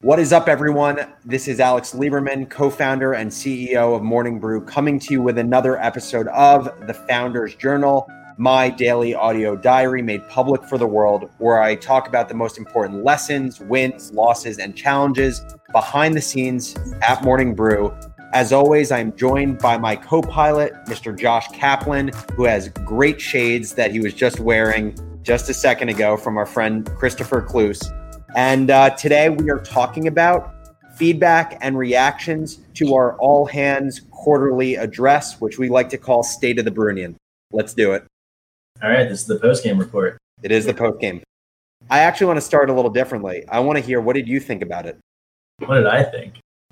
What is up, everyone? This is Alex Lieberman, co-founder and CEO of Morning Brew, coming to you with another episode of The Founder's Journal, my daily audio diary made public for the world, where I talk about the most important lessons, wins, losses, and challenges behind the scenes at Morning Brew. As always, I'm joined by my co-pilot, Mr. Josh Kaplan, who has great shades that he was just wearing just a second ago from our friend Christopher Kloos. And today we are talking about feedback and reactions to our all hands quarterly address, which we like to call State of the Brewnian. Let's do it. All right, this is the post-game report. It is the post-game. I actually want to start a little differently. I want to hear, what did you think about it? What did I think?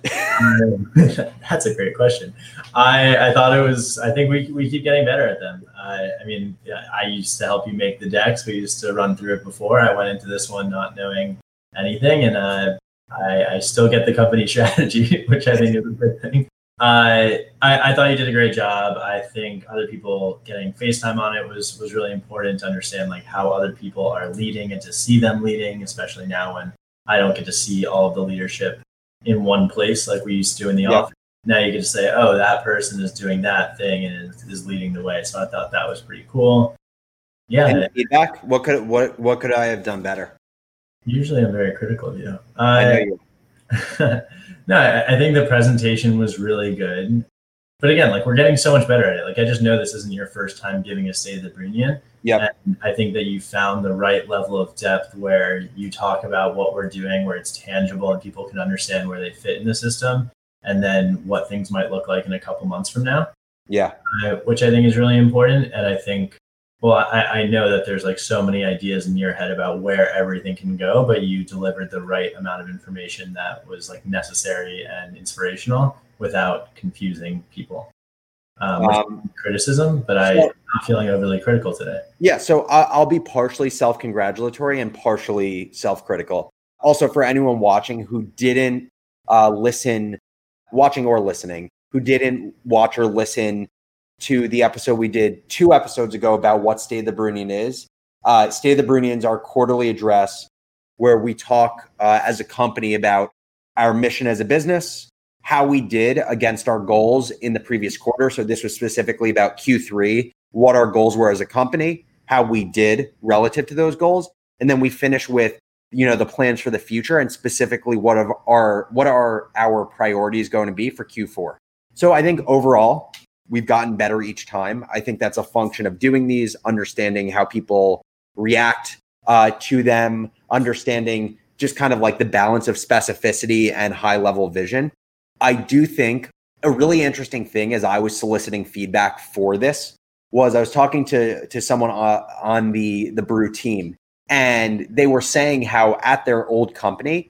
That's a great question. I thought it was, I think we keep getting better at them. I used to help you make the decks. We used to run through it before. I went into this one not knowing anything, and I still get the company strategy, which I think is a good thing. I thought you did a great job. I think other people getting FaceTime on it was really important to understand like how other people are leading and to see them leading, especially now when I don't get to see all of the leadership in one place like we used to in the office. Now you get to say, oh, that person is doing that thing and is leading the way. So I thought that was pretty cool. Yeah. And feedback, what could I have done better? Usually I'm very critical of you. I know you. No, I think the presentation was really good. But again, like we're getting so much better at it. Like I just know this isn't your first time giving a State of the Brewnian. Yeah. I think that you found the right level of depth where you talk about what we're doing, where it's tangible and people can understand where they fit in the system, and then what things might look like in a couple months from now. Yeah. Which I think is really important. And I think, well, I know that there's like so many ideas in your head about where everything can go, but you delivered the right amount of information that was like necessary and inspirational without confusing people. Criticism, but I'm not feeling overly critical today. Yeah, so I'll be partially self-congratulatory and partially self-critical. Also, for anyone watching who didn't watching or listening, who didn't watch or listen to the episode we did 2 episodes ago about what State of the Brewnian is. State of the Brewnian is our quarterly address where we talk as a company about our mission as a business, how we did against our goals in the previous quarter. So this was specifically about Q3, what our goals were as a company, how we did relative to those goals. And then we finish with, the plans for the future and specifically what are our priorities going to be for Q4. So I think overall, we've gotten better each time. I think that's a function of doing these, understanding how people react to them, understanding just kind of like the balance of specificity and high level vision. I do think a really interesting thing as I was soliciting feedback for this was I was talking to someone on the Brew team, and they were saying how at their old company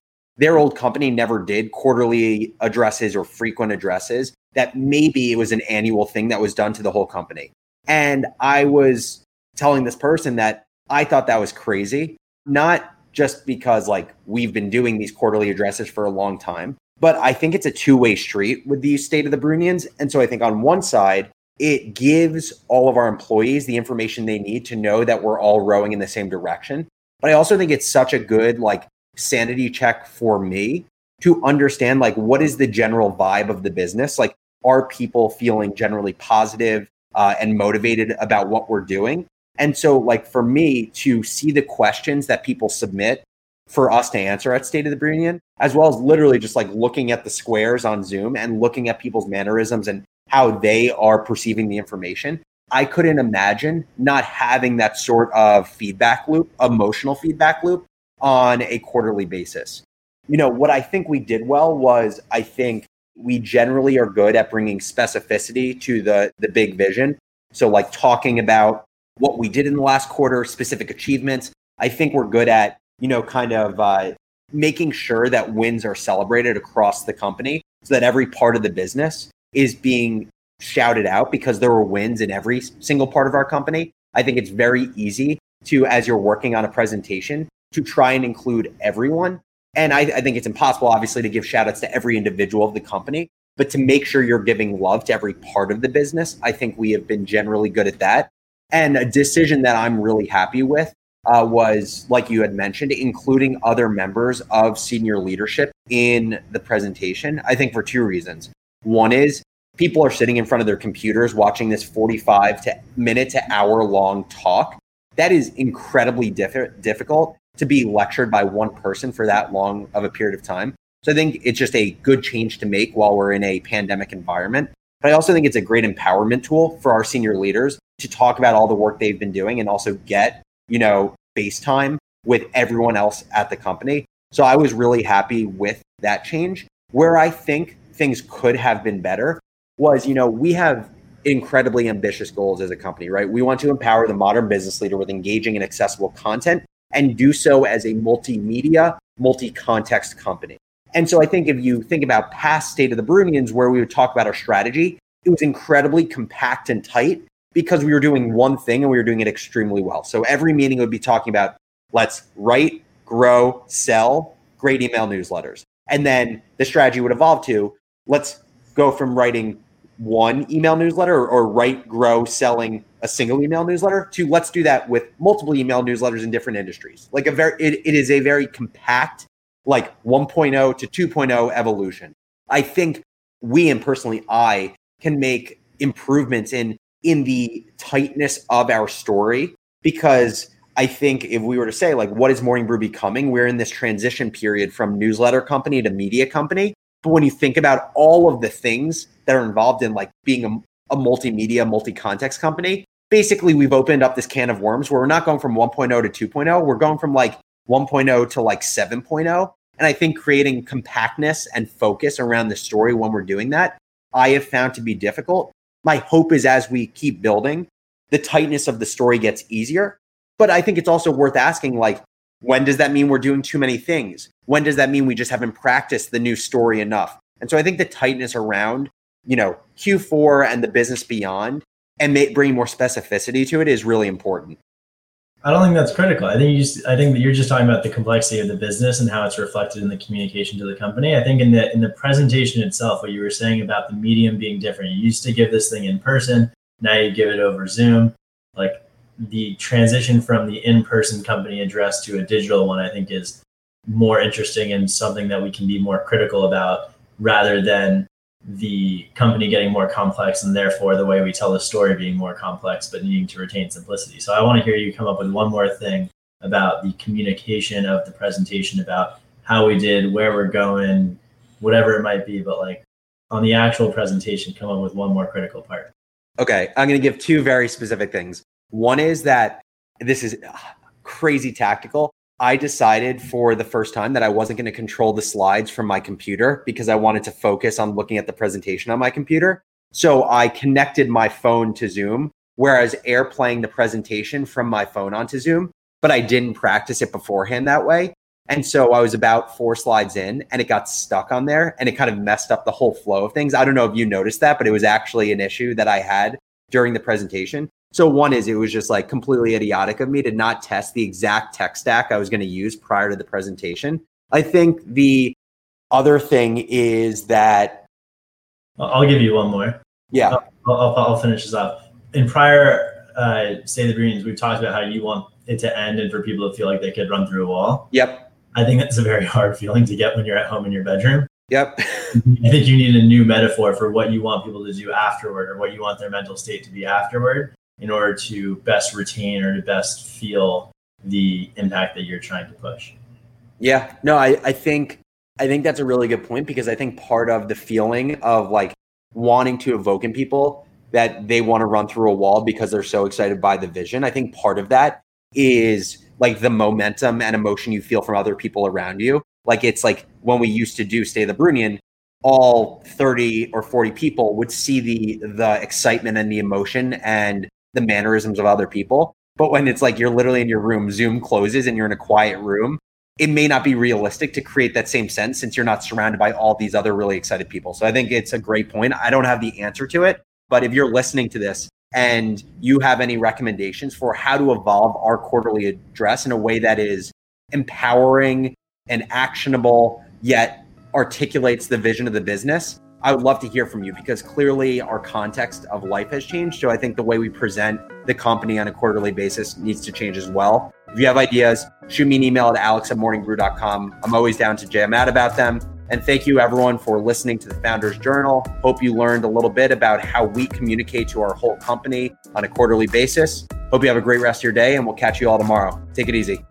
never did quarterly addresses or frequent addresses, that maybe it was an annual thing that was done to the whole company. And I was telling this person that I thought that was crazy, not just because like we've been doing these quarterly addresses for a long time, but I think it's a two-way street with these State of the Brewnians. And so I think on one side, it gives all of our employees the information they need to know that we're all rowing in the same direction. But I also think it's such a good like sanity check for me to understand like what is the general vibe of the business? Like, are people feeling generally positive and motivated about what we're doing? And so like for me to see the questions that people submit for us to answer at State of the Brewnian, as well as literally just like looking at the squares on Zoom and looking at people's mannerisms and how they are perceiving the information. I couldn't imagine not having that sort of feedback loop, emotional feedback loop on a quarterly basis. What I think we did well was I think we generally are good at bringing specificity to the big vision. So like talking about what we did in the last quarter, specific achievements. I think we're good at, making sure that wins are celebrated across the company so that every part of the business is being shouted out because there were wins in every single part of our company. I think it's very easy to, as you're working on a presentation, to try and include everyone. And I think it's impossible, obviously, to give shout outs to every individual of the company, but to make sure you're giving love to every part of the business, I think we have been generally good at that. And a decision that I'm really happy with was, like you had mentioned, including other members of senior leadership in the presentation, I think for two reasons. One is people are sitting in front of their computers watching this 45-minute to hour-long talk. That is incredibly difficult to be lectured by one person for that long of a period of time. So I think it's just a good change to make while we're in a pandemic environment. But I also think it's a great empowerment tool for our senior leaders to talk about all the work they've been doing and also get, face time with everyone else at the company. So I was really happy with that change. Where I think things could have been better was, we have incredibly ambitious goals as a company, right? We want to empower the modern business leader with engaging and accessible content and do so as a multimedia, multi-context company. And so I think if you think about past State of the Brunians, where we would talk about our strategy, it was incredibly compact and tight because we were doing one thing and we were doing it extremely well. So every meeting would be talking about, let's write, grow, sell, great email newsletters. And then the strategy would evolve to, let's go from writing one email newsletter or write, grow, selling a single email newsletter to let's do that with multiple email newsletters in different industries. Like it is a very compact, like 1.0 to 2.0 evolution. I think we, and personally I, can make improvements in the tightness of our story, because I think if we were to say, like, what is Morning Brew becoming? We're in this transition period from newsletter company to media company. But when you think about all of the things that are involved in like being a multimedia, multi-context company, basically we've opened up this can of worms where we're not going from 1.0 to 2.0. We're going from like 1.0 to like 7.0. And I think creating compactness and focus around the story when we're doing that, I have found to be difficult. My hope is as we keep building, the tightness of the story gets easier. But I think it's also worth asking, like, when does that mean we're doing too many things? When does that mean we just haven't practiced the new story enough? And so I think the tightness around, Q4 and the business beyond and bring more specificity to it is really important. I don't think that's critical. I think that you're just talking about the complexity of the business and how it's reflected in the communication to the company. I think in the presentation itself, what you were saying about the medium being different, you used to give this thing in person, now you give it over Zoom. Like the transition from the in-person company address to a digital one, I think is more interesting and something that we can be more critical about, rather than the company getting more complex and therefore the way we tell the story being more complex, but needing to retain simplicity. So I want to hear you come up with one more thing about the communication of the presentation, about how we did, where we're going, whatever it might be, but like on the actual presentation, come up with one more critical part. Okay, I'm going to give two very specific things. One is that this is crazy tactical. I decided for the first time that I wasn't going to control the slides from my computer because I wanted to focus on looking at the presentation on my computer. So I connected my phone to Zoom, whereas playing the presentation from my phone onto Zoom, but I didn't practice it beforehand that way. And so I was about 4 slides in and it got stuck on there and it kind of messed up the whole flow of things. I don't know if you noticed that, but it was actually an issue that I had during the presentation. So one is it was just like completely idiotic of me to not test the exact tech stack I was going to use prior to the presentation. I think the other thing is that... I'll give you one more. Yeah. I'll finish this off. In prior State of the Brunians, we've talked about how you want it to end and for people to feel like they could run through a wall. Yep. I think that's a very hard feeling to get when you're at home in your bedroom. Yep. I think you need a new metaphor for what you want people to do afterward, or what you want their mental state to be afterward, in order to best retain or to best feel the impact that you're trying to push. Yeah, no, I think that's a really good point, because I think part of the feeling of like wanting to evoke in people that they want to run through a wall because they're so excited by the vision, I think part of that is like the momentum and emotion you feel from other people around you. Like it's like when we used to do State of the Brunian, all 30 or 40 people would see the excitement and the emotion and the mannerisms of other people. But when it's like you're literally in your room, Zoom closes and you're in a quiet room, it may not be realistic to create that same sense since you're not surrounded by all these other really excited people. So I think it's a great point. I don't have the answer to it, but if you're listening to this and you have any recommendations for how to evolve our quarterly address in a way that is empowering and actionable, yet articulates the vision of the business, I would love to hear from you, because clearly our context of life has changed. So I think the way we present the company on a quarterly basis needs to change as well. If you have ideas, shoot me an email at alex@morningbrew.com. I'm always down to jam out about them. And thank you, everyone, for listening to the Founders Journal. Hope you learned a little bit about how we communicate to our whole company on a quarterly basis. Hope you have a great rest of your day, and we'll catch you all tomorrow. Take it easy.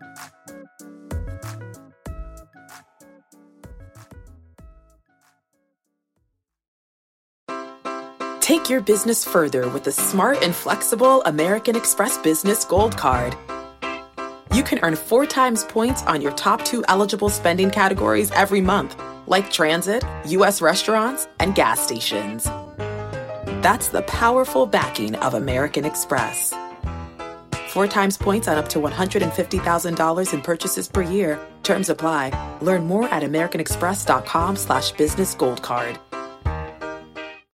Take your business further with the smart and flexible American Express Business Gold Card. You can earn 4 times points on your top 2 eligible spending categories every month, like transit, U.S. restaurants, and gas stations. That's the powerful backing of American Express. 4 times points on up to $150,000 in purchases per year. Terms apply. Learn more at americanexpress.com/businessgoldcard.